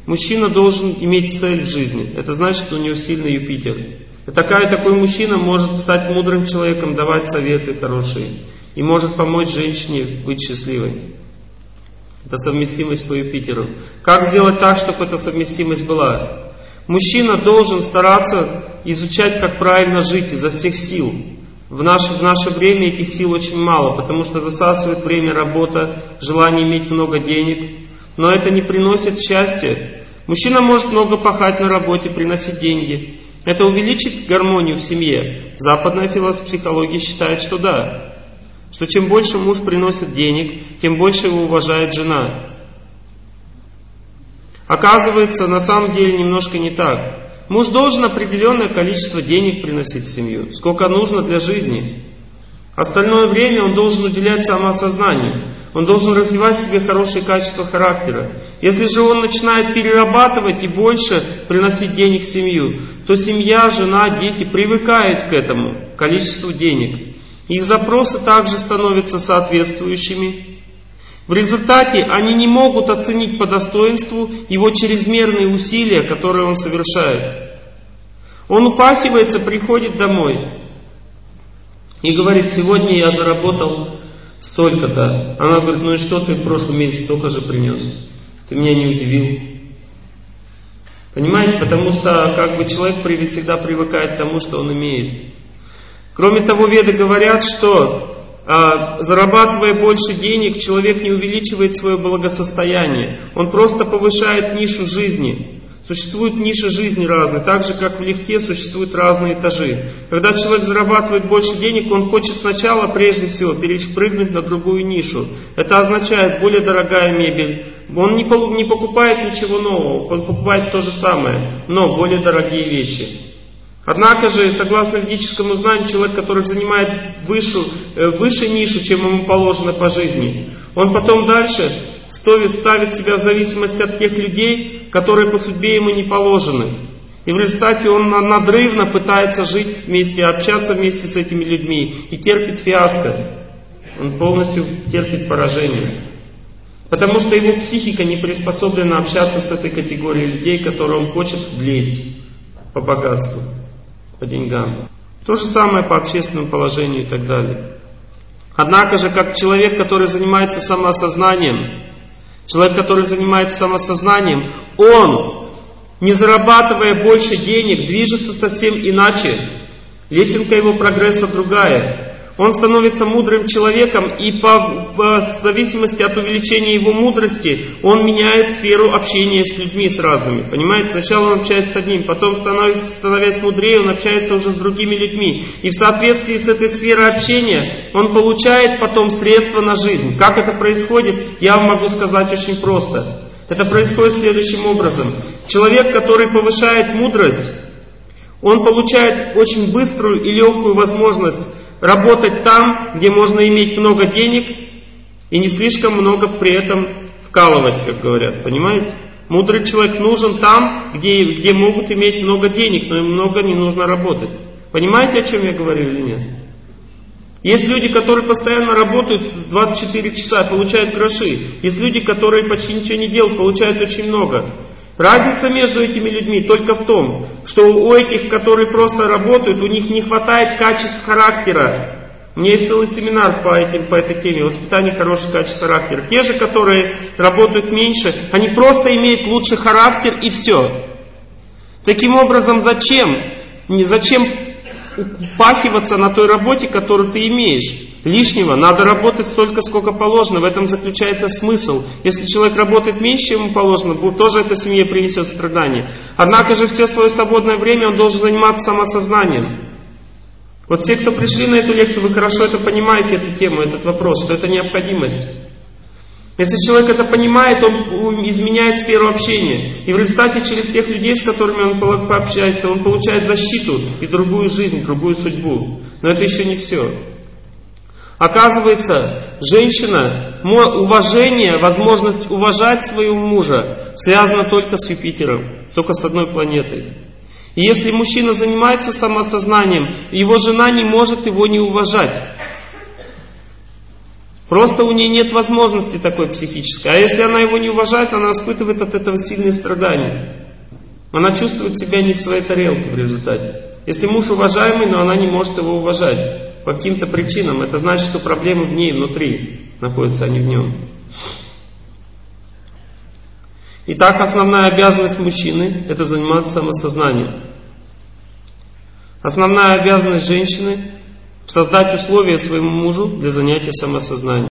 Мужчина должен иметь цель в жизни. Это значит, что у него сильный Юпитер. И такой мужчина может стать мудрым человеком, давать советы хорошие. И может помочь женщине быть счастливой. Это совместимость по Юпитеру. Как сделать так, чтобы эта совместимость была? Мужчина должен стараться изучать, как правильно жить изо всех сил. В наше время этих сил очень мало, потому что засасывает время работа, желание иметь много денег. Но это не приносит счастья. Мужчина может много пахать на работе, приносить деньги. Это увеличит гармонию в семье. Западная психология считает, что да. Что чем больше муж приносит денег, тем больше его уважает жена. Оказывается, на самом деле немножко не так. Муж должен определенное количество денег приносить в семью, сколько нужно для жизни. Остальное время он должен уделять самоосознанию. Он должен развивать в себе хорошие качества характера. Если же он начинает перерабатывать и больше приносить денег в семью, то семья, жена, дети привыкают к этому количеству денег. Их запросы также становятся соответствующими. В результате они не могут оценить по достоинству его чрезмерные усилия, которые он совершает. Он упахивается, приходит домой и говорит: сегодня я заработал столько-то. Она говорит: ну и что, ты в прошлом месяце столько же принес? Ты меня не удивил. Понимаете? Потому что человек всегда привыкает к тому, что он имеет. Кроме того, веды говорят, что зарабатывая больше денег, человек не увеличивает свое благосостояние. Он просто повышает нишу жизни. Существуют ниши жизни разные, так же как в лифте существуют разные этажи. Когда человек зарабатывает больше денег, он хочет сначала, прежде всего, перепрыгнуть на другую нишу. Это означает более дорогая мебель. Он не покупает ничего нового, он покупает то же самое, но более дорогие вещи. Однако же, согласно ведическому знанию, человек, который занимает выше нишу, чем ему положено по жизни, он потом дальше ставит себя в зависимости от тех людей, которые по судьбе ему не положены. И в результате он надрывно пытается жить вместе, общаться вместе с этими людьми и терпит фиаско. Он полностью терпит поражение. Потому что его психика не приспособлена общаться с этой категорией людей, которые он хочет влезть по богатству, по деньгам. То же самое по общественному положению и так далее. Однако же, как человек, который занимается самоосознанием, он, не зарабатывая больше денег, движется совсем иначе. Лесенка его прогресса другая. Он становится мудрым человеком, и по зависимости от увеличения его мудрости, он меняет сферу общения с людьми, с разными. Понимаете? Сначала он общается с одним, потом, становясь мудрее, он общается уже с другими людьми. И в соответствии с этой сферой общения, он получает потом средства на жизнь. Как это происходит, я вам могу сказать очень просто. Это происходит следующим образом. Человек, который повышает мудрость, он получает очень быструю и легкую возможность работать там, где можно иметь много денег и не слишком много при этом вкалывать, как говорят. Понимаете? Мудрый человек нужен там, где могут иметь много денег, но им много не нужно работать. Понимаете, о чем я говорю или нет? Есть люди, которые постоянно работают 24 часа, получают гроши. Есть люди, которые почти ничего не делают, получают очень много. Разница между этими людьми только в том, что у этих, которые просто работают, у них не хватает качеств характера. У меня есть целый семинар по этой теме, воспитание хороших качеств характера. Те же, которые работают меньше, они просто имеют лучший характер и все. Таким образом, зачем упахиваться на той работе, которую ты имеешь? Лишнего, надо работать столько, сколько положено, в этом заключается смысл. Если человек работает меньше, чем ему положено, тоже это семье принесет страдания. Однако же все свое свободное время он должен заниматься самосознанием. Вот все, кто пришли на эту лекцию, вы хорошо это понимаете, эту тему, этот вопрос, что это необходимость. Если человек это понимает, он изменяет сферу общения. И в результате через тех людей, с которыми он пообщается, он получает защиту и другую жизнь, другую судьбу. Но это еще не все. Оказывается, женщина, уважение, возможность уважать своего мужа связана только с Юпитером, только с одной планетой. И если мужчина занимается самосознанием, его жена не может его не уважать. Просто у нее нет возможности такой психической. А если она его не уважает, она испытывает от этого сильные страдания. Она чувствует себя не в своей тарелке в результате. Если муж уважаемый, но она не может его уважать по каким-то причинам, это значит, что проблемы в ней внутри находятся, а не в нем. Итак, основная обязанность мужчины – это заниматься самосознанием. Основная обязанность женщины – создать условия своему мужу для занятия самосознанием.